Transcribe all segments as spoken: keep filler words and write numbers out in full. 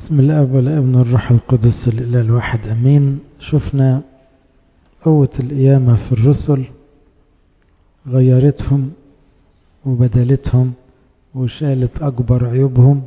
بسم الاب والابن والروح القدس الاله الواحد امين. شفنا قوة القيامة في الرسل، غيرتهم وبدلتهم وشالت اكبر عيوبهم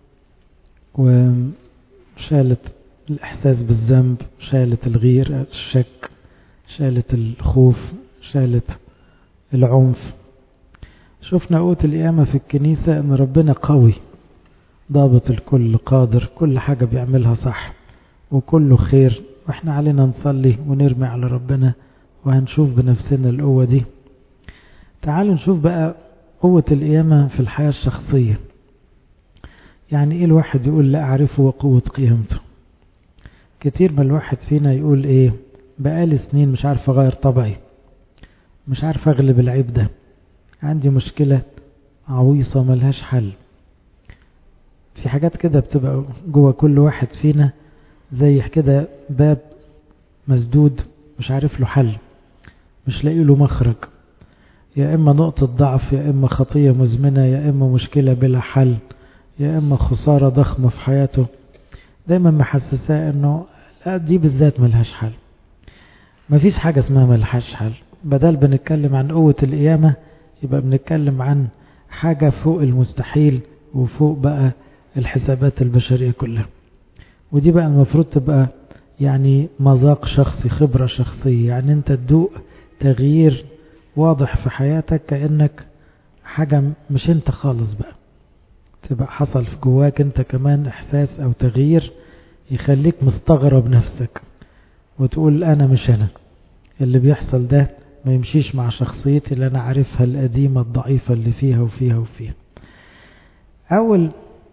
وشالت الاحساس بالذنب، شالت الغير الشك، شالت الخوف، شالت العنف. شفنا قوة القيامة في الكنيسة ان ربنا قوي ضابط الكل، قادر، كل حاجة بيعملها صح وكله خير، واحنا علينا نصلي ونرمي على ربنا وهنشوف بنفسنا القوة دي. تعالوا نشوف بقى قوة القيامة في الحياة الشخصية. يعني ايه الواحد يقول لا اعرفه وقوة قيامته؟ كتير من الواحد فينا يقول ايه، بقالي سنين مش عارف اغير طبعي، مش عارف اغلب العيب ده، عندي مشكلة عويصة ملهاش حل. في حاجات كده بتبقى جوه كل واحد فينا زي كده باب مسدود مش عارف له حل، مش لاقي له مخرج، يا اما نقطة ضعف، يا اما خطية مزمنة، يا اما مشكلة بلا حل، يا اما خسارة ضخمة في حياته. دايما محسساه انه لا دي بالذات ملهاش حل. مفيش حاجة اسمها ملهاش حل. بدل بنتكلم عن قوة القيامة يبقى بنتكلم عن حاجة فوق المستحيل وفوق بقى الحسابات البشرية كلها. ودي بقى المفروض تبقى يعني مذاق شخصي، خبرة شخصية، يعني انت تدوق تغيير واضح في حياتك كأنك حاجة مش انت خالص بقى، تبقى حصل في جواك انت كمان احساس او تغيير يخليك مستغرب نفسك وتقول انا مش انا، اللي بيحصل ده ما يمشيش مع شخصيتي اللي انا عارفها القديمة الضعيفة اللي فيها وفيها وفيها. اول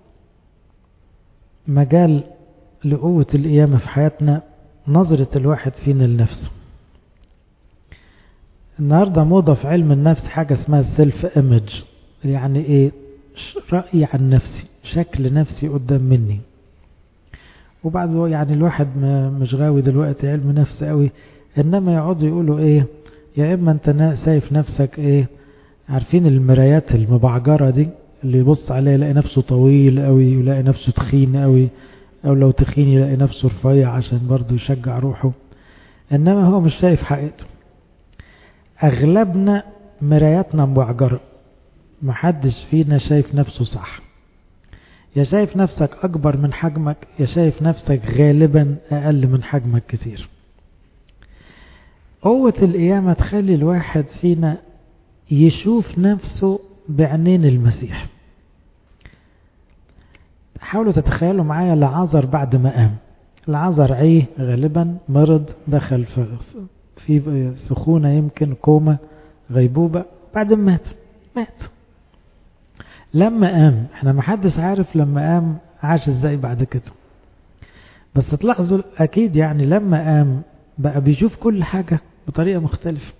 مجال لقوة القيامة في حياتنا نظرة الواحد فينا لنفسه. النهاردة موضة في علم النفس حاجة اسمها السيلف ايمج، يعني ايه؟ رأيي عن نفسي، شكل نفسي قدام مني. وبعد يعني الواحد مش غاوي دلوقتي علم نفس قوي، انما يقعدوا يقولوا ايه، يا اما انت شايف نفسك ايه، عارفين المرايات المبعجرة دي اللي يبص عليها يلاقي نفسه طويل قوي ويلاقي نفسه تخين قوي، او لو تخين يلاقي نفسه رفيع عشان برضه يشجع روحه، انما هو مش شايف حقيقته. اغلبنا مراياتنا مبعجرة، محدش فينا شايف نفسه صح. يا شايف نفسك اكبر من حجمك، يا شايف نفسك غالبا اقل من حجمك كتير. قوة القيامة تخلي الواحد فينا يشوف نفسه بعينين المسيح. حاولوا تتخيلوا معايا لعازر بعد ما قام. لعازر عيه غالبا، مرض، دخل في في سخونة، يمكن كوما، غيبوبة، بعد ما مات مات لما قام احنا ما حدش عارف لما قام عاش ازاي بعد كده، بس تلاحظوا اكيد يعني لما قام بقى بيشوف كل حاجة بطريقة مختلفة.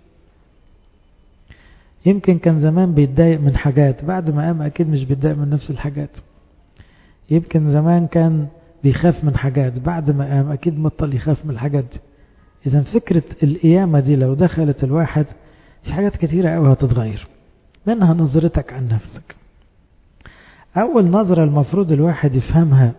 يمكن كان زمان بيتضايق من حاجات، بعد ما قام اكيد مش بيتضايق من نفس الحاجات. يمكن زمان كان بيخاف من حاجات، بعد ما قام اكيد بطل يخاف من الحاجات دي. اذا فكرة القيامة دي لو دخلت الواحد في حاجات كتيرة قوي هتتغير، منها نظرتك عن نفسك. اول نظرة المفروض الواحد يفهمها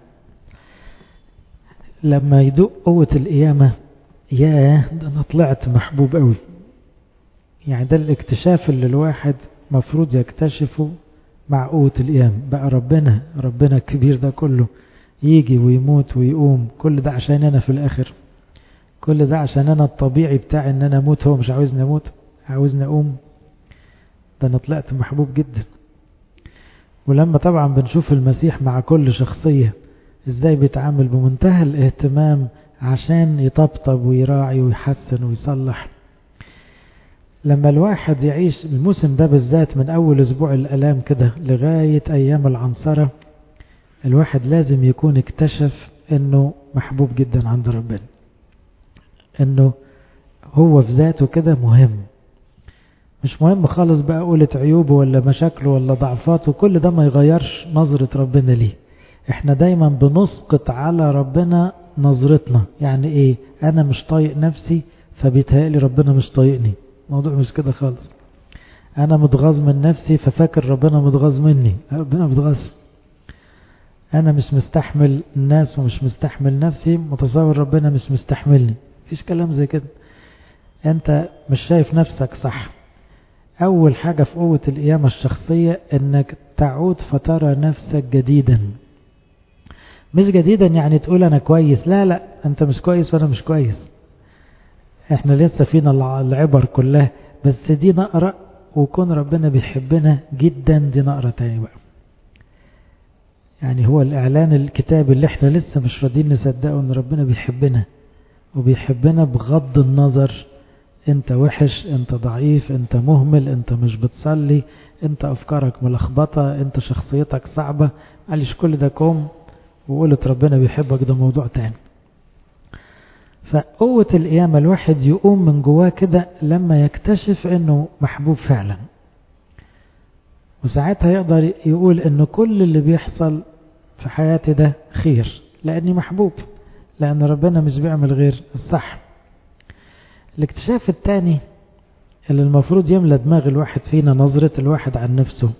لما يدوق قوة القيامة، ياه ده انا طلعت محبوب قوي. يعني ده الاكتشاف اللي الواحد مفروض يكتشفه مع قوة القيامة. بقى ربنا ربنا الكبير ده كله يجي ويموت ويقوم، كل ده عشان انا في الاخر، كل ده عشان انا الطبيعي بتاعي ان انا اموت، هو مش عاوزني اموت، عاوزني اقوم. ده انا طلعت محبوب جدا. ولما طبعا بنشوف المسيح مع كل شخصية ازاي بيتعامل بمنتهى الاهتمام عشان يطبطب ويراعي ويحسن ويصلح. لما الواحد يعيش الموسم ده بالذات من اول اسبوع الالام كده لغاية ايام العنصرة، الواحد لازم يكون اكتشف انه محبوب جدا عند ربنا، انه هو في ذاته كده مهم. مش مهم خالص بقى قولة عيوبه ولا مشاكله ولا ضعفاته، كل ده ما يغيرش نظرة ربنا ليه. احنا دايما بنسقط على ربنا نظرتنا. يعني ايه؟ انا مش طايق نفسي فبيتهيألي ربنا مش طايقني. الموضوع مش كده خالص. انا متغاظ من نفسي ففاكر ربنا متغاظ مني، ربنا متغاظ. أنا مش مستحمل الناس ومش مستحمل نفسي، متصور ربنا مش مستحملني. مفيش كلام زي كده. أنت مش شايف نفسك صح. أول حاجة في قوة القيامة الشخصية أنك تعود فترى نفسك جديدا. مش جديدا يعني تقول أنا كويس، لا لا، أنت مش كويس وأنا مش كويس، احنا لسه فينا العبر كلها، بس دي نقرأ وكون ربنا بيحبنا جدا دي نقرأ تاني بقى. يعني هو الإعلان الكتاب اللي احنا لسه مش راضيين نصدقه ان ربنا بيحبنا، وبيحبنا بغض النظر انت وحش، انت ضعيف، انت مهمل، انت مش بتصلي، انت افكارك ملخبطة، انت شخصيتك صعبة، معلش كل ده كوم، وقولت ربنا بيحبك ده موضوع تاني. فقوة القيامة الواحد يقوم من جواه كده لما يكتشف انه محبوب فعلا، وساعتها يقدر يقول انه كل اللي بيحصل في حياتي ده خير لاني محبوب، لان ربنا مش بيعمل غير الصح. الاكتشاف الثاني اللي المفروض يملى دماغ الواحد فينا نظرة الواحد عن نفسه،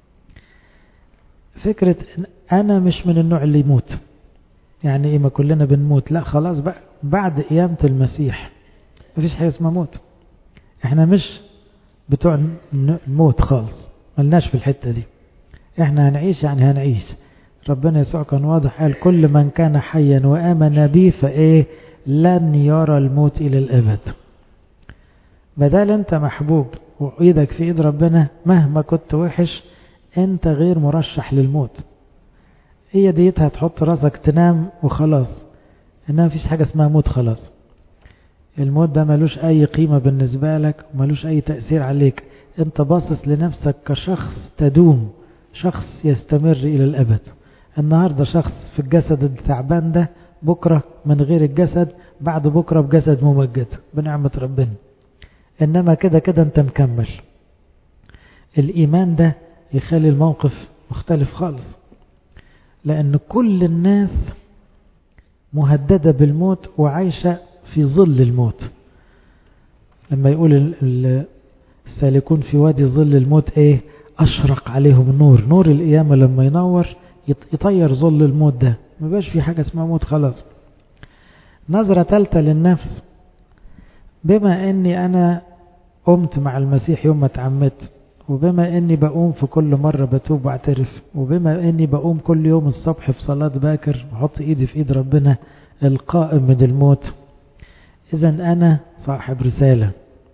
فكرة انا مش من النوع اللي يموت. يعني ايه ما كلنا بنموت؟ لا خلاص بقى، بعد قيامة المسيح مفيش حاجة اسمها موت. احنا مش بتوع الموت خالص، ملناش في الحتة دي. احنا هنعيش يعني هنعيش. ربنا يسوع كان واضح قال كل من كان حيا وآمن بي فايه لن يرى الموت الى الابد. بدل انت محبوب وايدك في ايد ربنا، مهما كنت وحش انت غير مرشح للموت. هي ديتها تحط راسك تنام وخلاص، انما مفيش حاجة اسمها موت خلاص. الموت ده ملوش اي قيمة بالنسبة لك وملوش اي تأثير عليك. انت باصص لنفسك كشخص تدوم، شخص يستمر الى الابد. النهاردة شخص في الجسد التعبان ده، بكرة من غير الجسد، بعد بكرة بجسد ممجد بنعمة ربنا. انما كده كده انت مكمل. الايمان ده يخلي الموقف مختلف خالص، لان كل الناس مهددة بالموت وعايشة في ظل الموت. لما يقول السالكون في وادي ظل الموت ايه؟ اشرق عليهم النور. نور القيامة لما ينور يطير ظل الموت ده، ما بقاش في حاجة اسمها موت خلاص. نظرة ثالثة للنفس، بما اني انا قمت مع المسيح يوم ما اتعمدت، وبما اني بقوم في كل مرة بتوب واعترف، وبما اني بقوم كل يوم الصبح في صلاة باكر وحط ايدي في ايد ربنا القائم من الموت، اذا انا صاحب رسالة.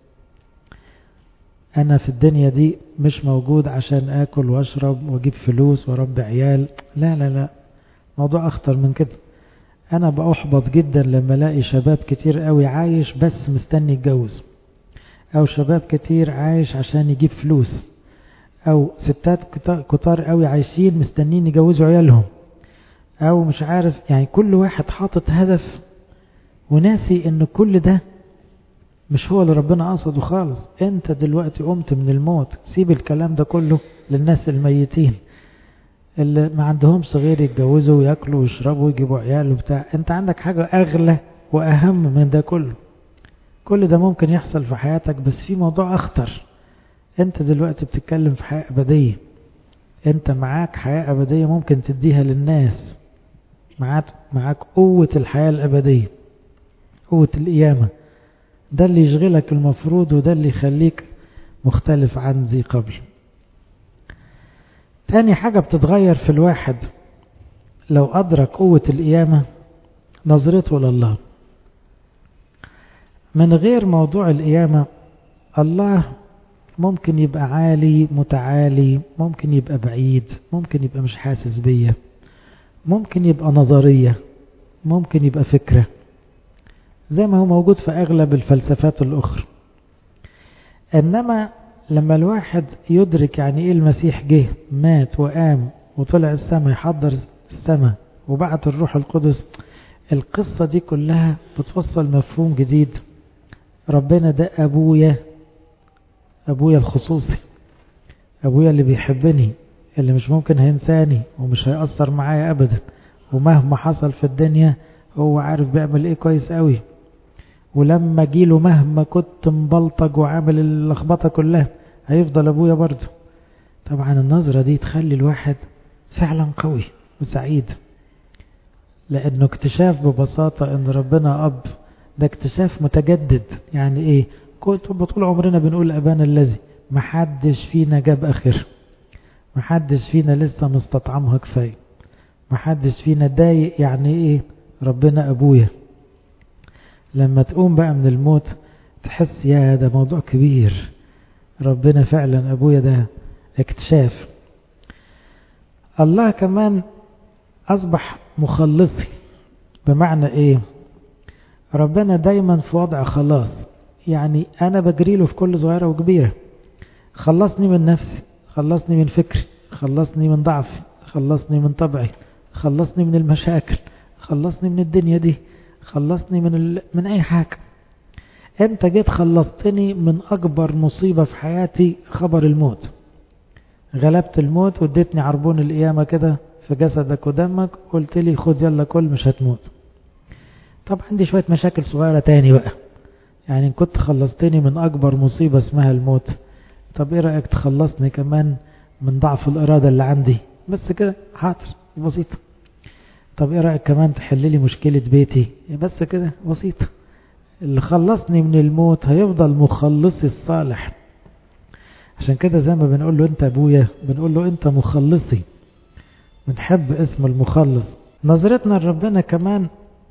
انا في الدنيا دي مش موجود عشان اكل واشرب واجيب فلوس واربي عيال، لا لا لا، موضوع اخطر من كده. انا بأحبط جدا لما الاقي شباب كتير قوي عايش بس مستني يتجوز، او شباب كتير عايش عشان يجيب فلوس، او ستات كتار قوي عايشين مستنين يجوزوا عيالهم، او مش عارف، يعني كل واحد حاطط هدف وناسي ان كل ده مش هو اللي ربنا قصده خالص. انت دلوقتي قمت من الموت، سيب الكلام ده كله للناس الميتين اللي ما عندهمش غير يتجوزوا وياكلوا ويشربوا ويجيبوا عيال وبتاع. انت عندك حاجة اغلى واهم من ده كله. كل ده ممكن يحصل في حياتك، بس في موضوع اخطر. انت دلوقتي بتتكلم في حياة ابدية، انت معاك حياة ابدية ممكن تديها للناس، معاك معاك قوة الحياة الابدية، قوة القيامة. ده اللي يشغلك المفروض، وده اللي يخليك مختلف عن ذي قبل. تاني حاجة بتتغير في الواحد لو أدرك قوة القيامة، نظرته لله. من غير موضوع القيامة الله ممكن يبقى عالي متعالي، ممكن يبقى بعيد، ممكن يبقى مش حاسس بيا، ممكن يبقى نظرية، ممكن يبقى فكرة، زي ما هو موجود في أغلب الفلسفات الأخرى. إنما لما الواحد يدرك يعني إيه المسيح جه مات وقام وطلع السماء يحضر السماء وبعت الروح القدس، القصة دي كلها بتوصل مفهوم جديد. ربنا ده أبويا، أبويا الخصوصي، أبويا اللي بيحبني، اللي مش ممكن هينساني ومش هيأثر معايا أبدا، ومهما حصل في الدنيا هو عارف بيعمل إيه كويس قوي. ولما جيله مهما كنت مبلطج وعامل اللخبطة كلها هيفضل أبويا برضه. طبعا النظرة دي تخلي الواحد فعلا قوي وسعيد، لأنه اكتشاف ببساطة أن ربنا أب، ده اكتشاف متجدد. يعني إيه؟ كنت طول عمرنا بنقول أبانا الذي، محدش فينا جاب آخر، محدش فينا لسه مستطعمها كفاية، محدش فينا ضايق يعني إيه ربنا أبويا. لما تقوم بقى من الموت تحس يا ده موضوع كبير، ربنا فعلا أبويا، ده اكتشاف. الله كمان أصبح مخلصي، بمعنى إيه؟ ربنا دايما في وضع خلاص، يعني أنا بجريله في كل صغيرة وكبيرة. خلصني من نفسي، خلصني من فكري، خلصني من ضعفي، خلصني من طبعي، خلصني من المشاكل، خلصني من الدنيا دي، خلصني من ال... من أي حاجة. أنت جيت خلصتني من أكبر مصيبة في حياتي، خبر الموت. غلبت الموت واديتني عربون القيامة كده في جسدك ودمك، قلت لي خد يلا كل مش هتموت. طب عندي شوية مشاكل صغيرة تاني بقى، يعني إن كنت خلصتني من أكبر مصيبة اسمها الموت، طب إيه رأيك تخلصني كمان من ضعف الإرادة اللي عندي؟ بس كده حاضر، بسيطة. طب إيه رأيك كمان تحللي مشكلة بيتي؟ بس كده بسيطة. اللي خلصني من الموت هيفضل مخلصي الصالح. عشان كده زي ما بنقول له أنت أبويا، بنقول له أنت مخلصي، بنحب اسم المخلص. نظرتنا لربنا كمان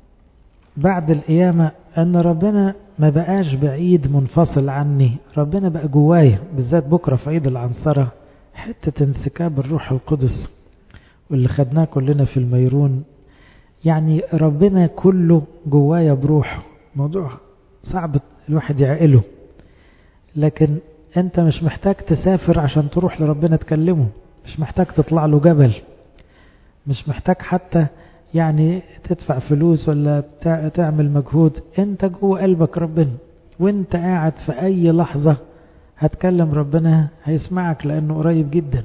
بعد القيامة أن ربنا ما بقاش بعيد منفصل عني، ربنا بقى جوايا. بالذات بكرة في عيد العنصرة حتة انسكاب الروح القدس واللي خدناه كلنا في الميرون، يعني ربنا كله جوايا بروحه. موضوع صعب الواحد يعقله، لكن انت مش محتاج تسافر عشان تروح لربنا تكلمه، مش محتاج تطلع له جبل، مش محتاج حتى يعني تدفع فلوس ولا تعمل مجهود. انت جوه قلبك ربنا، وانت قاعد في اي لحظة هتكلم ربنا هيسمعك لانه قريب جدا.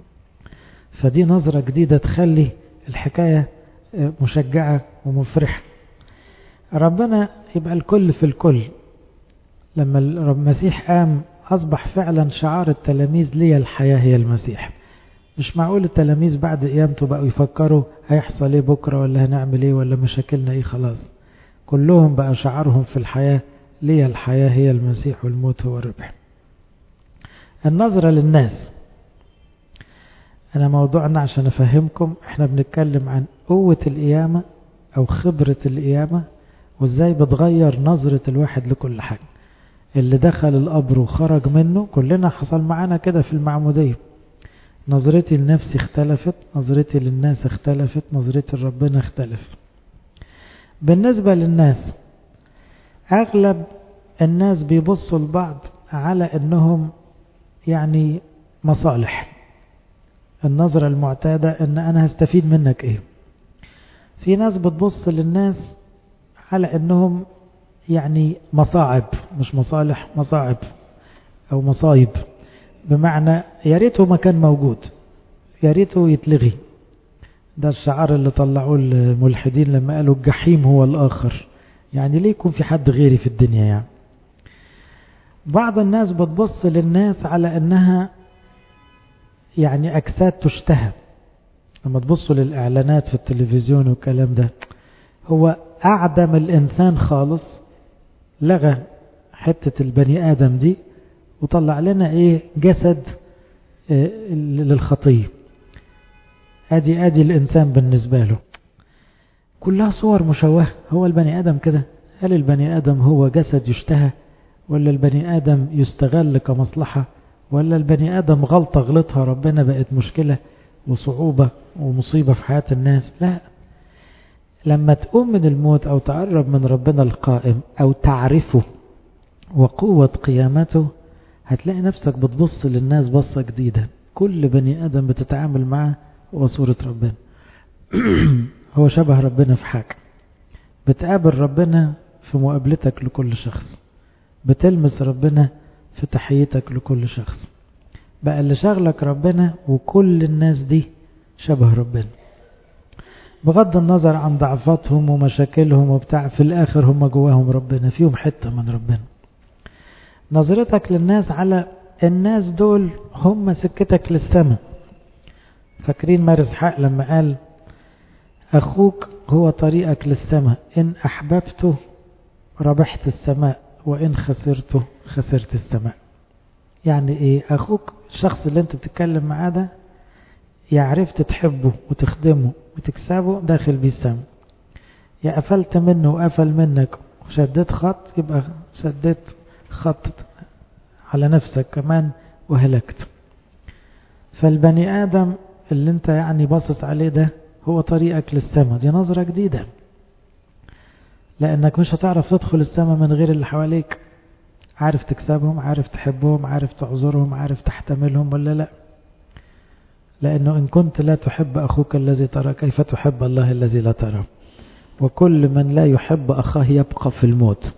فدي نظرة جديدة تخلي الحكاية مشجعة ومفرحة. ربنا يبقى الكل في الكل. لما المسيح قام أصبح فعلا شعار التلاميذ لي الحياة هي المسيح. مش معقول التلاميذ بعد قيامته بقوا يفكروا هيحصل ايه بكرة ولا هنعمل ايه ولا مشاكلنا ايه. خلاص كلهم بقى شعارهم في الحياة لي الحياة هي المسيح والموت هو الربح. النظرة للناس. أنا موضوعنا عشان أفهمكم، احنا بنتكلم عن قوة القيامة أو خبرة القيامة وإزاي بتغير نظرة الواحد لكل حاجة. اللي دخل القبر وخرج منه كلنا حصل معانا كده في المعمودية. نظرتي لنفسي اختلفت، نظرتي للناس اختلفت، نظرتي لربنا اختلف. بالنسبة للناس، أغلب الناس بيبصوا لبعض على أنهم يعني مصالح. النظرة المعتادة أن أنا هستفيد منك إيه. في ناس بتبص للناس على أنهم يعني مصاعب، مش مصالح، مصاعب أو مصايب، بمعنى يا ريته ما كان موجود، يا ريته يتلغي. ده الشعار اللي طلعوه الملحدين لما قالوا الجحيم هو الآخر، يعني ليه يكون في حد غيري في الدنيا يعني. بعض الناس بتبص للناس على أنها يعني أجساد تشتهى. لما تبصوا للإعلانات في التلفزيون والكلام ده، هو أعدم الإنسان خالص، لغى حتة البني آدم دي وطلع لنا إيه جسد إيه للخطية. أدي أدي الإنسان بالنسبة له كلها صور مشوهة. هو البني آدم كده؟ هل البني آدم هو جسد يشتهى، ولا البني آدم يستغل كمصلحة، ولا البني آدم غلطة غلطها ربنا بقت مشكلة وصعوبة ومصيبة في حياة الناس؟ لا. لما تقوم من الموت أو تقرب من ربنا القائم أو تعرفه وقوة قيامته، هتلاقي نفسك بتبص للناس بصة جديدة. كل بني آدم بتتعامل معه هو صورة ربنا. هو شبه ربنا في حاجة. بتقابل ربنا في مقابلتك لكل شخص، بتلمس ربنا في تحيتك لكل شخص. بقى اللي شغلك ربنا، وكل الناس دي شبه ربنا بغض النظر عن ضعفاتهم ومشاكلهم وبتاع. في الآخر هم جواهم ربنا، فيهم حتة من ربنا. نظرتك للناس على الناس دول هم سكتك للسماء. فاكرين مارس حق لما قال أخوك هو طريقك للسماء، إن أحببته ربحت السماء وإن خسرته خسرت السماء. يعني إيه؟ أخوك الشخص اللي أنت بتتكلم معاه ده يعرفت تحبه وتخدمه وتكسبه داخل بيه السماء. يا قفلت منه وقفل منك وشديت خط، يبقى شديت خط على نفسك كمان وهلكت. فالبني آدم اللي انت يعني باصص عليه ده هو طريقك للسماء. دي نظرة جديدة، لأنك مش هتعرف تدخل السماء من غير اللي حواليك. عارف تكسبهم، عارف تحبهم، عارف تعذرهم، عارف تحتملهم ولا لا. لأنه إن كنت لا تحب أخوك الذي ترى كيف تحب الله الذي لا ترى. وكل من لا يحب أخاه يبقى في الموت.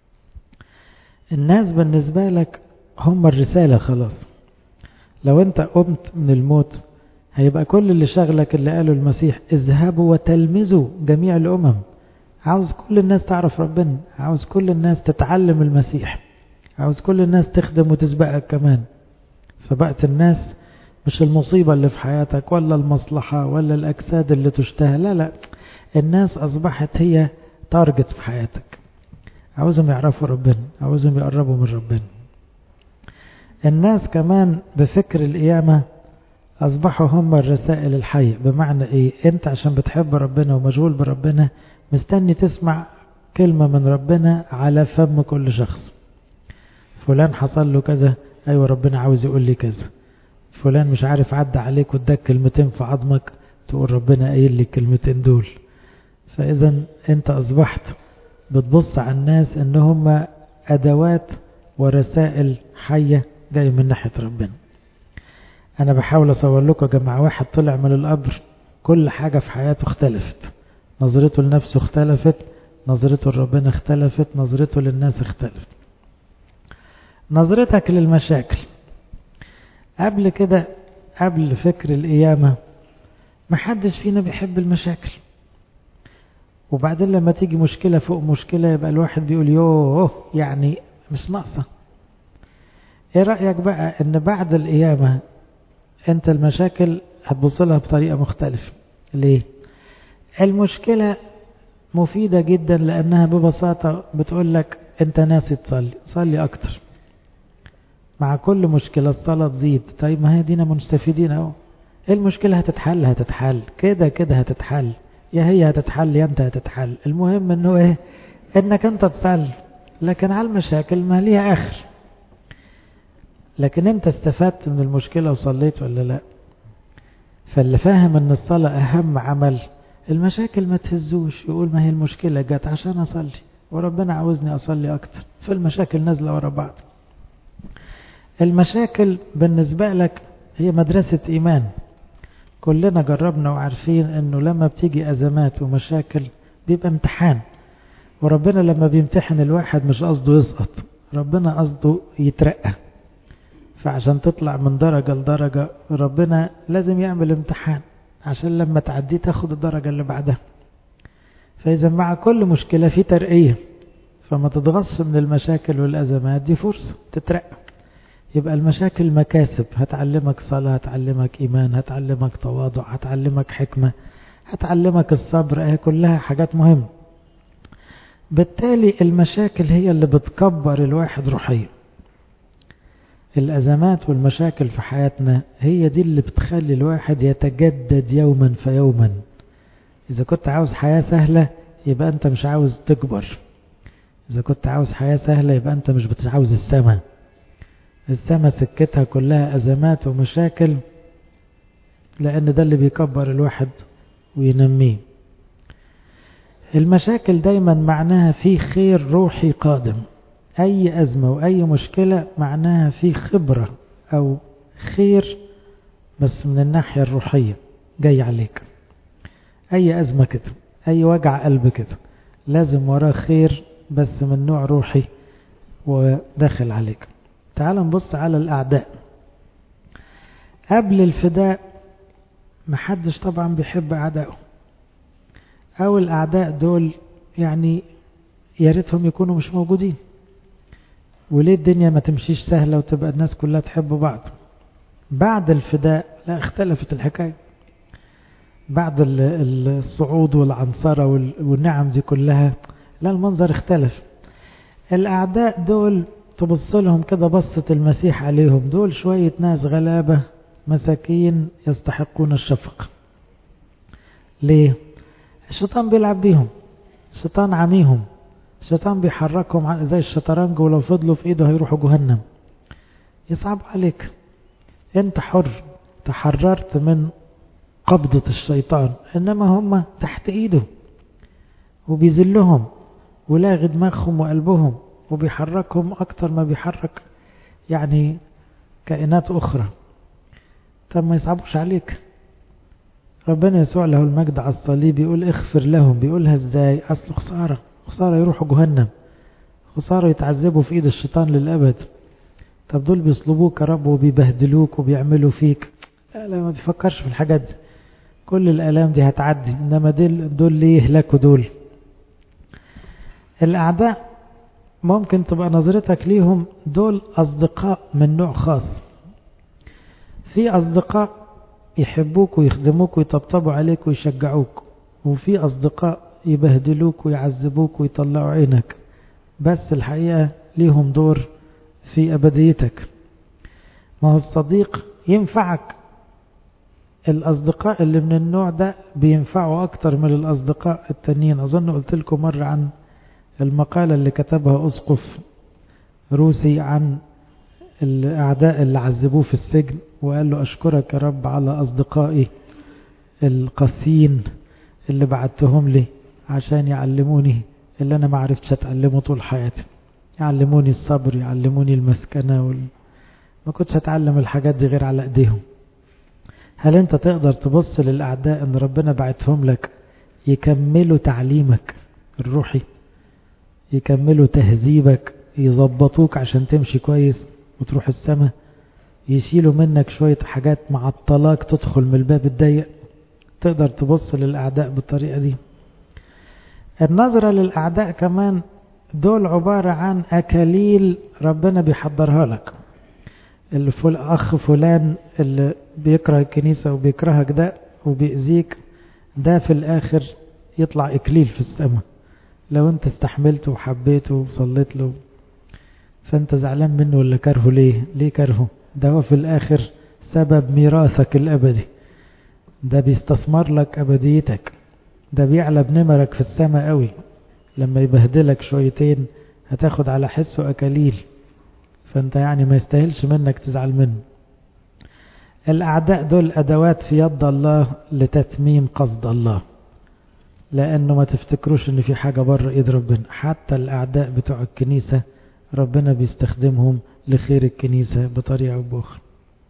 الناس بالنسبة لك هم الرسالة خلاص. لو أنت قمت من الموت هيبقى كل اللي شغلك اللي قاله المسيح اذهبوا وتلمذوا جميع الأمم. عاوز كل الناس تعرف ربنا، عاوز كل الناس تتعلم المسيح، عاوز كل الناس تخدم وتسبقك كمان. فبقت الناس مش المصيبة اللي في حياتك ولا المصلحة ولا الأجساد اللي تشتهى، لا لا، الناس أصبحت هي تارجت في حياتك. عاوزهم يعرفوا ربنا، عاوزهم يقربوا من ربنا. الناس كمان بفكر القيامة أصبحوا هم الرسائل الحية. بمعنى إيه؟ أنت عشان بتحب ربنا ومشغول بربنا مستني تسمع كلمة من ربنا على فم كل شخص. فلان حصل له كذا، أيوة ربنا عاوز يقول لي كذا. فلان مش عارف عدى عليك واداك كلمتين في عظمك، تقول ربنا قايل لي الكلمتين دول. فإذا أنت أصبحت بتبص على الناس إنهم أدوات ورسائل حية جاي من ناحية ربنا. أنا بحاول أصور لكم يا جماعة واحد طلع من القبر كل حاجة في حياته اختلفت، نظرته لنفسه اختلفت، نظرته لربنا اختلفت، نظرته للناس اختلفت. نظرتك للمشاكل قبل كده، قبل فكر القيامة محدش فينا بيحب المشاكل. وبعدين لما تيجي مشكلة فوق مشكلة يبقى الواحد بيقول يوه يعني مش ناقصة. ايه رأيك بقى ان بعد القيامة انت المشاكل هتبص لها بطريقة مختلفة؟ ليه؟ المشكلة مفيدة جدا لانها ببساطة بتقول لك انت ناسي تصلي، صلي اكتر. مع كل مشكلة الصلاة تزيد. طيب ما هي دينا مستفيدين اهو. المشكلة هتتحل هتتحل كده كده هتتحل، يا هي هتتحل يا انت هتتحل. المهم انه ايه؟ انك انت تصلي. لكن على المشاكل ما ليها اخر. لكن انت استفدت من المشكلة وصليت ولا لا؟ فاللي فاهم ان الصلاة اهم عمل، المشاكل ما تهزوش، يقول ما هي المشكلة جت عشان اصلي وربنا عاوزني اصلي اكتر. فالمشاكل نازلة ورا بعض. المشاكل بالنسبة لك هي مدرسة ايمان. كلنا جربنا وعارفين انه لما بتيجي ازمات ومشاكل بيبقى امتحان. وربنا لما بيمتحن الواحد مش قصده يسقط، ربنا قصده يترقى. فعشان تطلع من درجة لدرجة ربنا لازم يعمل امتحان عشان لما تعدي تاخد الدرجة اللي بعدها. فإذا مع كل مشكلة في ترقية، فما تتغص من المشاكل والأزمات، دي فرصة تترقى. يبقى المشاكل مكاسب، هتعلمك صلاة، هتعلمك إيمان، هتعلمك تواضع، هتعلمك حكمة، هتعلمك الصبر. هي كلها حاجات مهمة. بالتالي المشاكل هي اللي بتكبر الواحد روحيا. الأزمات والمشاكل في حياتنا هي دي اللي بتخلي الواحد يتجدد يوما فيوما. إذا كنت عاوز حياة سهلة يبقى أنت مش عاوز تكبر. إذا كنت عاوز حياة سهلة يبقى أنت مش بتعاوز السماء. السماء سكتها كلها أزمات ومشاكل، لأن ده اللي بيكبر الواحد وينميه. المشاكل دايما معناها في خير روحي قادم. أي أزمة وأي مشكلة معناها في خبرة أو خير، بس من الناحية الروحية جاي عليك. أي أزمة كده، أي وجع قلب كده، لازم وراه خير بس من نوع روحي وداخل عليك. تعال نبص على الأعداء. قبل الفداء محدش طبعا بيحب أعدائه، أو الأعداء دول يعني يا ريتهم يكونوا مش موجودين. وليه الدنيا ما تمشيش سهلة وتبقى الناس كلها تحب بعض؟ بعد الفداء لا، اختلفت الحكاية. بعد الصعود والعنصرة والنعم دي كلها، لا المنظر اختلف. الأعداء دول تبص لهم كده بصة المسيح عليهم، دول شوية ناس غلابة مساكين يستحقون الشفقة. ليه؟ الشيطان بيلعب بيهم، الشيطان عميهم، الشيطان بيحركهم زي الشطرنج، ولو فضلوا في ايده هيروحوا جهنم. يصعب عليك، انت حر، تحررت من قبضة الشيطان، انما هم تحت ايده وبيذلهم ولاغي دماغهم وقلبهم وبيحركهم اكتر ما بيحرك يعني كائنات اخرى. طب ما يصعبوش عليك. ربنا يسوع له المجد على الصليب يقول اغفر لهم، بيقولها ازاي؟ اصل خسارة، خسارة يروحوا جهنم، خسارة يتعذبوا في ايد الشيطان للابد. طب دول بيصلبوك يا رب وبيبهدلوك وبيعملوا فيك، لا لا ما تفكرش في الحاجات دي، كل الالام دي هتعدي، انما دول دول ليه يهلكوا دول؟ الاعداء ممكن تبقى نظرتك ليهم دول اصدقاء من نوع خاص. في اصدقاء يحبوك ويخدموك ويطبطبوا عليك ويشجعوك، وفي اصدقاء يبهدلوك ويعذبوك ويطلعوا عينك، بس الحقيقة ليهم دور في أبديتك. ما هو الصديق ينفعك، الأصدقاء اللي من النوع ده بينفعوا أكتر من الأصدقاء التانيين. أظن قلت لكم مرة عن المقالة اللي كتبها أسقف روسي عن الأعداء اللي عذبوه في السجن، وقال له أشكرك يا رب على أصدقائي القاسيين اللي بعتهم لي عشان يعلموني اللي أنا ما عرفتش أتعلمه طول حياتي، يعلموني الصبر، يعلموني المسكنة وال... ما كنتش أتعلم الحاجات دي غير على أيديهم. هل أنت تقدر تبص للأعداء أن ربنا بعتهم لك يكملوا تعليمك الروحي، يكملوا تهذيبك، يظبطوك عشان تمشي كويس وتروح السماء، يشيلوا منك شوية حاجات معطلاك تدخل من الباب الضيق؟ تقدر تبص للأعداء بالطريقة دي؟ النظرة للأعداء كمان دول عبارة عن أكاليل ربنا بيحضرها لك. الأخ فلان اللي بيكره الكنيسة وبيكرهك ده وبيأذيك، ده في الآخر يطلع إكليل في السماء لو أنت استحملته وحبيته وصليت له. فأنت زعلان منه ولا كرهه؟ ليه؟ ليه كرهه؟ ده هو في الآخر سبب ميراثك الأبدي، ده بيستثمر لك أبديتك، ده بيعلى بنمرك في السماء قوي. لما يبهدلك شويتين هتاخد على حسه أكاليل، فأنت يعني ما يستاهلش منك تزعل منه. الأعداء دول أدوات في يد الله لتتميم قصد الله، لأنه ما تفتكروش أن في حاجة بره إيد ربنا. حتى الأعداء بتوع الكنيسة ربنا بيستخدمهم لخير الكنيسة بطريقة أو بأخرى.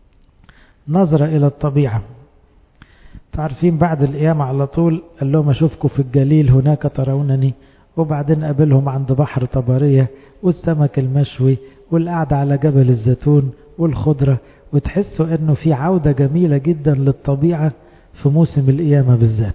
نظرة إلى الطبيعة. تعرفين بعد القيامة على طول قال لهم أشوفكم في الجليل هناك ترونني، وبعدين قابلهم عند بحر طبرية والسمك المشوي والقعدة على جبل الزيتون والخضرة، وتحسوا أنه في عودة جميلة جدا للطبيعة في موسم القيامة بالذات،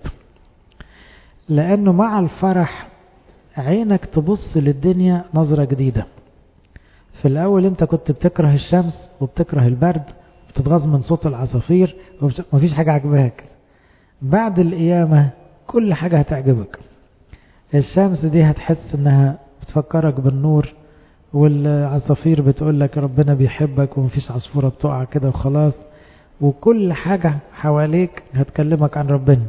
لأنه مع الفرح عينك تبص للدنيا نظرة جديدة. في الأول أنت كنت بتكره الشمس وبتكره البرد وبتتغاظ من صوت العصافير ومفيش حاجة عجباك. بعد القيامة كل حاجة هتعجبك. الشمس دي هتحس انها بتفكرك بالنور، والعصافير بتقول لك ربنا بيحبك ومفيش عصفورة بتقع كده وخلاص، وكل حاجة حواليك هتكلمك عن ربنا.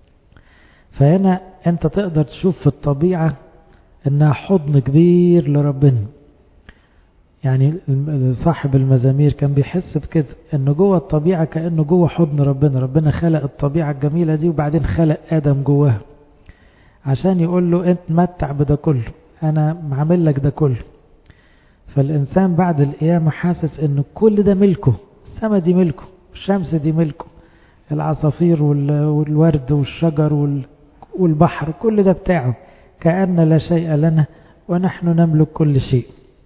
فهنا انت تقدر تشوف في الطبيعة انها حضن كبير لربنا. يعني صاحب المزامير كان بيحس بكده، انه جوه الطبيعة كأنه جوه حضن ربنا. ربنا خلق الطبيعة الجميلة دي وبعدين خلق آدم جواها عشان يقول له انت متع بده كله، انا معامل لك ده كله. فالإنسان بعد القيامة حاسس انه كل ده ملكه، السماء دي ملكه، الشمس دي ملكه، العصافير والورد والشجر والبحر كل ده بتاعه، كأن لا شيء لنا ونحن نملك كل شيء.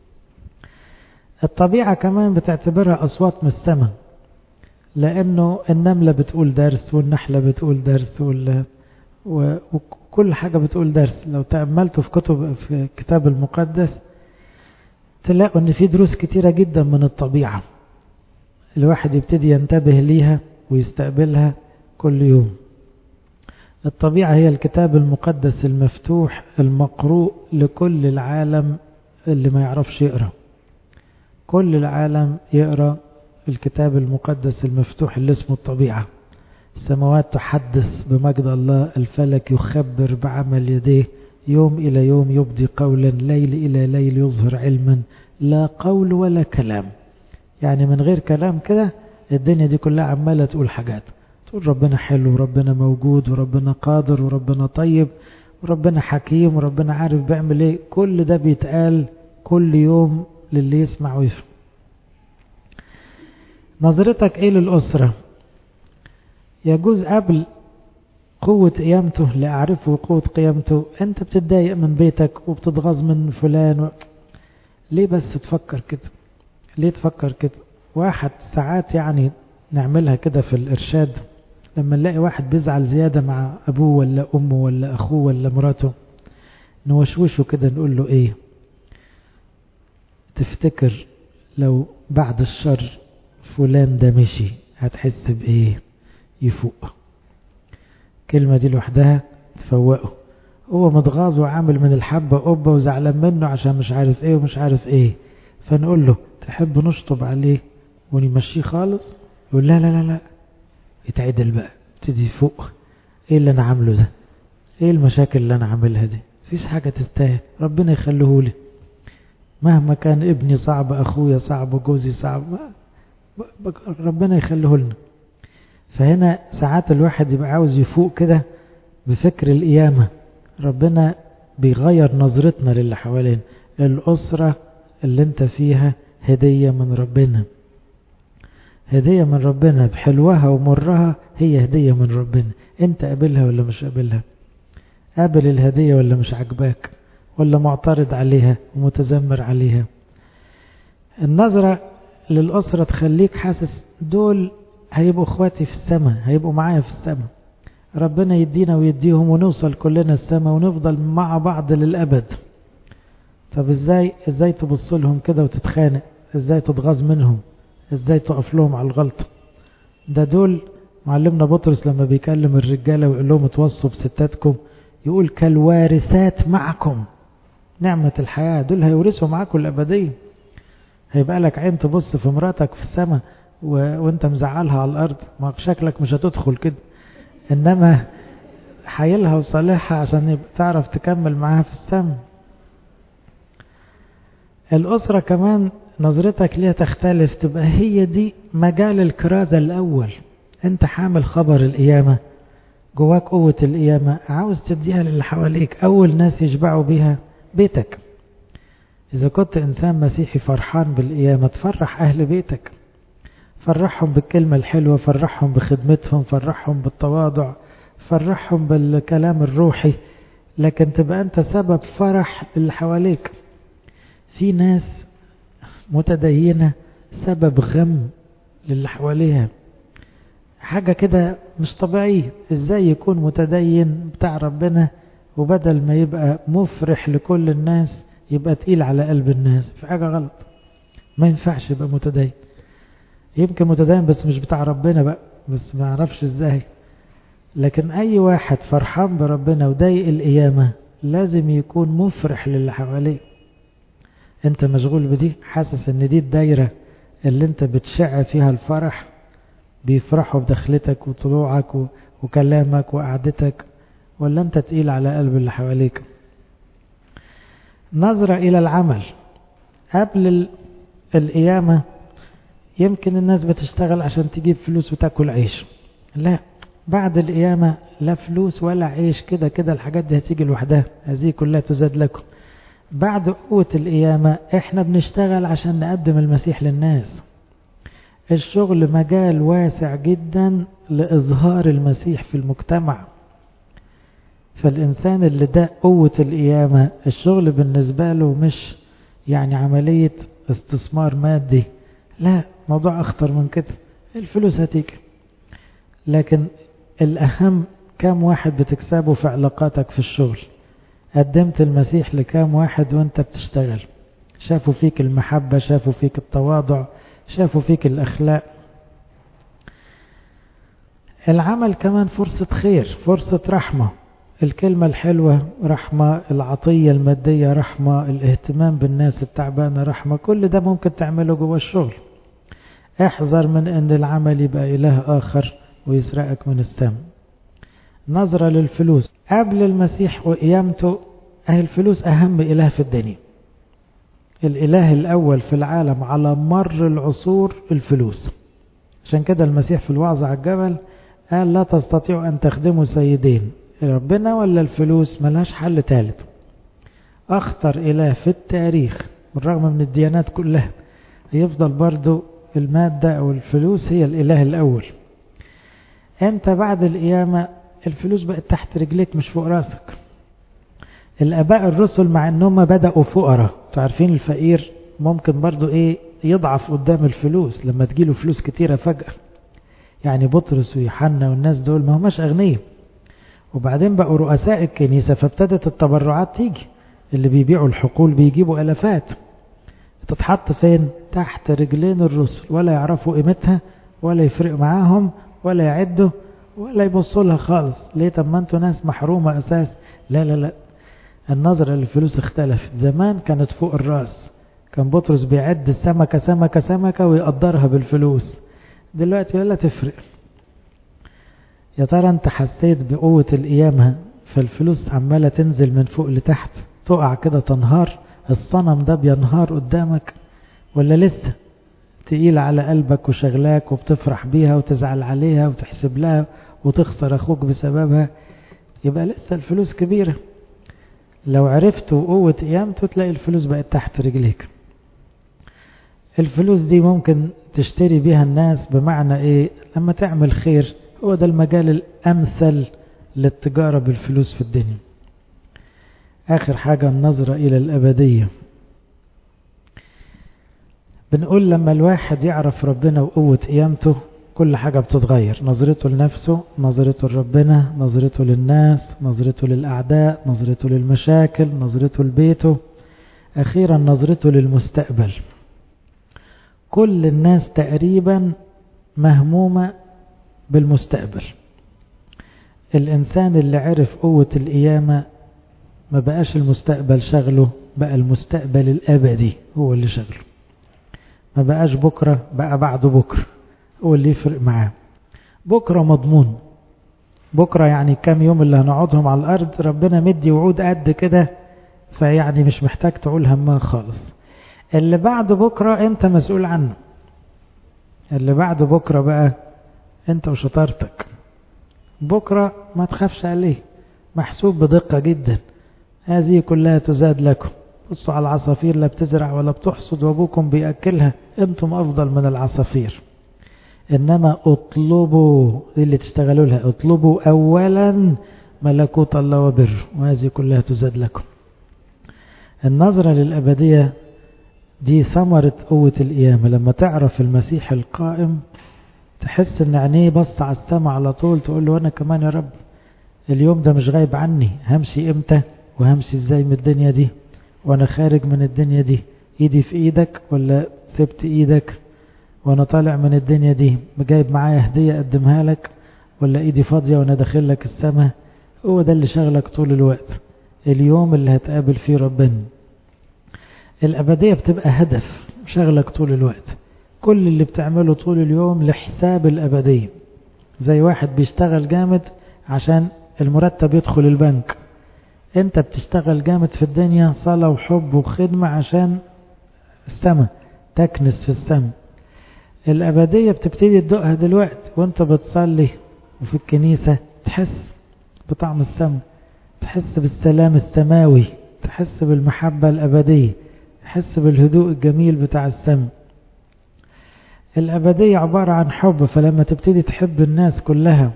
الطبيعة كمان بتعتبرها أصوات من السماء، لأنه النملة بتقول درس والنحلة بتقول درس وال... وكل حاجة بتقول درس. لو تأملتوا في كتب في الكتاب المقدس تلاقوا أن في دروس كتيرة جدا من الطبيعة، الواحد يبتدي ينتبه ليها ويستقبلها كل يوم. الطبيعة هي الكتاب المقدس المفتوح المقروء لكل العالم اللي ما يعرفش يقرأ. كل العالم يقرأ الكتاب المقدس المفتوح اللي اسمه الطبيعة. السماوات تحدث بمجد الله، الفلك يخبر بعمل يديه، يوم إلى يوم يبدي قولا، ليل إلى ليل يظهر علما، لا قول ولا كلام. يعني من غير كلام كده الدنيا دي كلها عمالة تقول حاجات، تقول ربنا حلو وربنا موجود وربنا قادر وربنا طيب وربنا حكيم وربنا عارف بيعمل ايه. كل ده بيتقال كل يوم للي يسمع ويفهم. نظرتك ايه للأسرة؟ يجوز قبل قوة قيامته لأعرفه قوة قيامته انت بتتضايق من بيتك وبتتغاظ من فلان و... ليه بس تفكر كده؟ ليه تفكر كده؟ واحد ساعات يعني نعملها كده في الإرشاد، لما نلاقي واحد بيزعل زيادة مع أبوه ولا أمه ولا أخوه ولا مراته، نوشوشه كده نقول له إيه؟ تفتكر لو بعد الشر فلان ده مشي هتحس بإيه؟ يفوق. كلمة دي لوحدها تفوقه. هو متغاظ وعامل من الحبة قبة وزعلان منه عشان مش عارف إيه ومش عارف إيه، فنقول له تحب نشطب عليه ونمشيه خالص؟ يقول لا لا لا لا، يتعدل بقى، ابتدي فوق. ايه اللي انا عامله ده؟ ايه المشاكل اللي انا عاملها دي؟ مفيش حاجة تستاهل، ربنا يخليهولي. مهما كان ابني صعب، اخويا صعب، جوزي صعب، ربنا يخليهولنا. فهنا ساعات الواحد يبقى عاوز يفوق كده بفكر القيامة. ربنا بيغير نظرتنا للي حوالين. الأسرة اللي انت فيها هدية من ربنا، هدية من ربنا بحلوها ومرها، هي هدية من ربنا. انت قابلها ولا مش قابلها؟ قابل الهدية ولا مش عجباك؟ ولا معترض عليها ومتذمر عليها؟ النظرة للأسرة تخليك حاسس دول هيبقوا اخواتي في السماء، هيبقوا معايا في السماء، ربنا يدينا ويديهم ونوصل كلنا السماء ونفضل مع بعض للأبد. طب ازاي ازاي تبص لهم كده وتتخانق؟ ازاي تتغاظ منهم؟ ازاي تقف لهم على الغلطة؟ ده دول معلمنا بطرس لما بيكلم الرجالة ويقول لهم اتوصوا بستاتكم، يقول كالوارثات معكم نعمة الحياة. دول هيورثوا معاكم الأبدية. هيبقى لك عين تبص في مراتك في السماء و... وانت مزعلها على الأرض، ما شكلك مش هتدخل كده، إنما حيلها وصالحها عشان تعرف تكمل معاها في السماء. الأسرة كمان نظرتك ليها تختلف، تبقى هي دي مجال الكرازة الأول. انت حامل خبر القيامة، جواك قوة القيامة، عاوز تديها للي حواليك. أول ناس يشبعوا بيها بيتك. إذا كنت إنسان مسيحي فرحان بالقيامة، تفرح أهل بيتك، فرحهم بالكلمة الحلوة، فرحهم بخدمتهم، فرحهم بالتواضع، فرحهم بالكلام الروحي، لكن تبقى أنت سبب فرح للي حواليك. في ناس متدينة سبب غم للي حواليها، حاجة كده مش طبيعية. ازاي يكون متدين بتاع ربنا وبدل ما يبقى مفرح لكل الناس يبقى تقيل على قلب الناس؟ في حاجة غلط، ما ينفعش يبقى متدين. يمكن متدين بس مش بتاع ربنا بقى، بس ما يعرفش ازاي. لكن اي واحد فرحان بربنا وضايق القيامة لازم يكون مفرح للي حواليه. انت مشغول بدي، حاسس ان دي الدايرة اللي انت بتشع فيها الفرح، بيفرحوا بدخلتك وطلوعك وكلامك وقعدتك، ولا انت تقيل على قلب اللي حواليك؟ نظرة الى العمل. قبل القيامة يمكن الناس بتشتغل عشان تجيب فلوس وتاكل عيش، لا، بعد القيامة لا فلوس ولا عيش، كده كده الحاجات دي هتيجي لوحدها، هذه كلها تزاد لكم. بعد قوة القيامة احنا بنشتغل عشان نقدم المسيح للناس. الشغل مجال واسع جدا لإظهار المسيح في المجتمع. فالإنسان اللي ده قوة القيامة، الشغل بالنسبة له مش يعني عملية استثمار مادي، لا، موضوع أخطر من كده. الفلوس هتيجي، لكن الأهم كم واحد بتكسبه في علاقاتك في الشغل. قدمت المسيح لكام واحد وانت بتشتغل؟ شافوا فيك المحبة، شافوا فيك التواضع، شافوا فيك الأخلاق. العمل كمان فرصة خير، فرصة رحمة، الكلمة الحلوة رحمة، العطية المادية رحمة، الاهتمام بالناس التعبانة رحمة، كل ده ممكن تعمله جوه الشغل. احذر من ان العمل يبقى اله اخر ويسرقك من السماء. نظرة للفلوس قبل المسيح وقيامته، اهل الفلوس اهم اله في الدنيا. الاله الاول في العالم على مر العصور الفلوس. عشان كده المسيح في الوعظ على الجبل قال لا تستطيعوا ان تخدموا سيدين، ربنا ولا الفلوس، ملهاش حل ثالث. اخطر اله في التاريخ بالرغم من الديانات كلها يفضل برضو المادة او الفلوس هي الاله الاول. انت بعد القيامة الفلوس بقت تحت رجليك مش فوق راسك. الاباء الرسل مع انهم بدأوا فقراء، تعرفين الفقير ممكن برضو ايه يضعف قدام الفلوس لما تجيله فلوس كتيرة فجأة. يعني بطرس ويوحنا والناس دول ما هماش اغنياء، وبعدين بقوا رؤساء الكنيسة فابتدت التبرعات تيجي، اللي بيبيعوا الحقول بيجيبوا الافات، تتحط فين؟ تحت رجلين الرسل، ولا يعرفوا قيمتها ولا يفرق معاهم ولا يعدوا ولا يبصوا لها خالص. ليه؟ طب ما انتوا ناس محرومة اساس. لا لا لا، النظرة للفلوس اختلفت. زمان كانت فوق الراس، كان بطرس بيعد السمكة سمكة سمكة ويقدرها بالفلوس. دلوقتي ولا تفرق. يا ترى انت حسيت بقوة القيامة؟ فالفلوس عمالة تنزل من فوق لتحت، تقع كده تنهار، الصنم ده بينهار قدامك، ولا لسه تقيل على قلبك وشغلاك وبتفرح بيها وتزعل عليها وتحسب لها وتخسر اخوك بسببها؟ يبقى لسه الفلوس كبيرة. لو عرفت قوة قيامته تلاقي الفلوس بقت تحت رجليك. الفلوس دي ممكن تشتري بيها الناس، بمعنى ايه؟ لما تعمل خير، هو ده المجال الامثل للتجارة بالفلوس في الدنيا. اخر حاجة النظرة الى الابدية. بنقول لما الواحد يعرف ربنا وقوة قيامته كل حاجة بتتغير، نظرته لنفسه، نظرته لربنا، نظرته للناس، نظرته للأعداء، نظرته للمشاكل، نظرته لبيته، أخيرا نظرته للمستقبل. كل الناس تقريبا مهمومة بالمستقبل. الإنسان اللي عرف قوة القيامة ما بقاش المستقبل شغله، بقى المستقبل الأبدي هو اللي شغله. ما بقاش بكرة، بقى بعد بكرة هو اللي يفرق معاه. بكرة مضمون، بكرة يعني كام يوم اللي هنقعدهم على الأرض ربنا مدي وعود قد كده، فيعني مش محتاج تقول همها خالص. اللي بعد بكرة انت مسؤول عنه. اللي بعد بكرة بقى انت وشطارتك. بكرة ما تخافش عليه، محسوب بدقة جدا. هذه كلها تزاد لكم. بصوا على العصافير، لا بتزرع ولا بتحصد وابوكم بيأكلها، انتم افضل من العصافير. انما اطلبوا، دي اللي تشتغلوا لها، اطلبوا اولا ملكوت الله وبره وهذه كلها تزاد لكم. النظرة للأبدية دي ثمرة قوة القيامة. لما تعرف المسيح القائم تحس ان عينيه بص على السماء على طول، تقول له انا كمان يا رب اليوم ده مش غايب عني، همشي امتى وهمشي ازاي من الدنيا دي، وانا خارج من الدنيا دي ايدي في ايدك ولا سبت ايدك، وانا طالع من الدنيا دي جايب معايا هدية اقدمها لك ولا ايدي فاضية وانا داخل لك السماء. هو ده اللي شغلك طول الوقت، اليوم اللي هتقابل فيه ربنا. الأبدية بتبقى هدف شغلك طول الوقت، كل اللي بتعمله طول اليوم لحساب الأبدية. زي واحد بيشتغل جامد عشان المرتب يدخل البنك، انت بتشتغل جامد في الدنيا صلاة وحب وخدمة عشان السماء، تكنس في السماء. الأبدية بتبتدي تدوقها دلوقتي وانت بتصلي وفي الكنيسة، تحس بطعم السماء، تحس بالسلام السماوي، تحس بالمحبة الأبدية، تحس بالهدوء الجميل بتاع السماء. الأبدية عبارة عن حب، فلما تبتدي تحب الناس كلها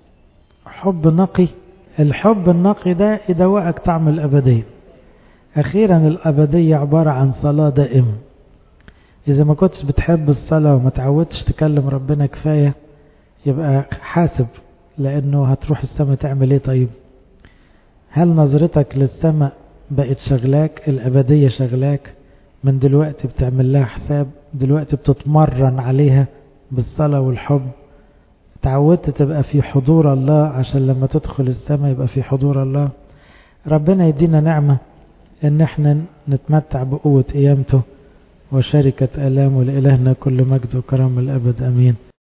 حب نقي، الحب النقي ده يدوقك طعم الأبدية. أخيرا الأبدية عبارة عن صلاة دائمة. إذا ما كنتش بتحب الصلاة وما تعودتش تكلم ربنا كفاية يبقى حاسب، لأنه هتروح السماء تعمل إيه؟ طيب هل نظرتك للسماء بقت شغلاك؟ الأبدية شغلاك من دلوقتي؟ بتعمل لها حساب دلوقتي، بتتمرن عليها بالصلاة والحب، تعودت تبقى في حضور الله عشان لما تدخل السماء يبقى في حضور الله. ربنا يدينا نعمة ان احنا نتمتع بقوة قيامته وشركة آلامه. لإلهنا كل مجد وكرم الأبد، أمين.